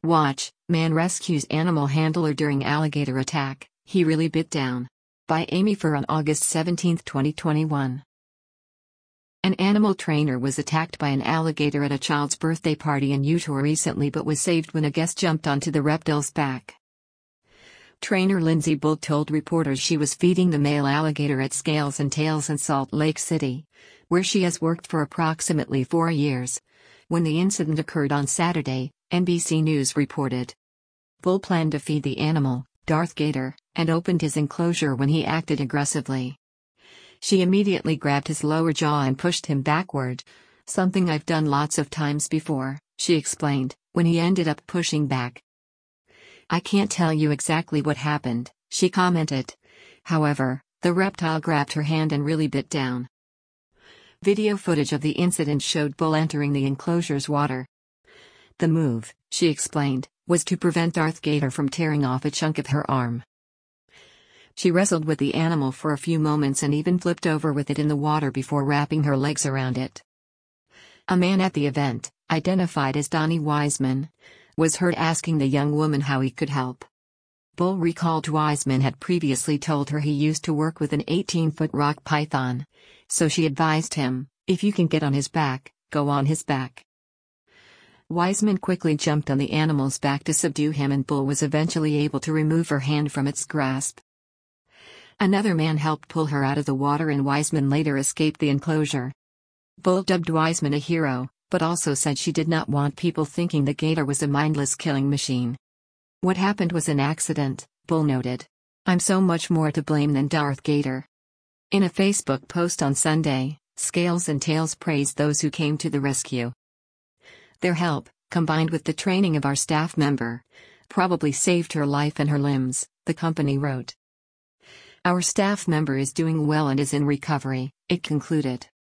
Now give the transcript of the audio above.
Watch, man rescues animal handler during alligator attack, he really bit down. By Amy Furr on August 17, 2021. An animal trainer was attacked by an alligator at a child's birthday party in Utah recently but was saved when a guest jumped onto the reptile's back. Trainer Lindsay Bull told reporters she was feeding the male alligator at Scales and Tails in Salt Lake City, where she has worked for approximately 4 years. When the incident occurred on Saturday, NBC News reported. Bull planned to feed the animal, Darth Gator, and opened his enclosure when he acted aggressively. She immediately grabbed his lower jaw and pushed him backward. Something I've done lots of times before, she explained, when he ended up pushing back. I can't tell you exactly what happened, she commented. However, the reptile grabbed her hand and really bit down. Video footage of the incident showed Bull entering the enclosure's water. The move, she explained, was to prevent Darth Gator from tearing off a chunk of her arm. She wrestled with the animal for a few moments and even flipped over with it in the water before wrapping her legs around it. A man at the event, identified as Donnie Wiseman, was heard asking the young woman how he could help. Bull recalled Wiseman had previously told her he used to work with an 18-foot rock python, so she advised him, if you can get on his back, go on his back. Wiseman quickly jumped on the animal's back to subdue him and Bull was eventually able to remove her hand from its grasp. Another man helped pull her out of the water and Wiseman later escaped the enclosure. Bull dubbed Wiseman a hero, but also said she did not want people thinking the gator was a mindless killing machine. What happened was an accident, Bull noted. I'm so much more to blame than Darth Gator. In a Facebook post on Sunday, Scales and Tails praised those who came to the rescue. Their help, combined with the training of our staff member, probably saved her life and her limbs, the company wrote. Our staff member is doing well and is in recovery, it concluded.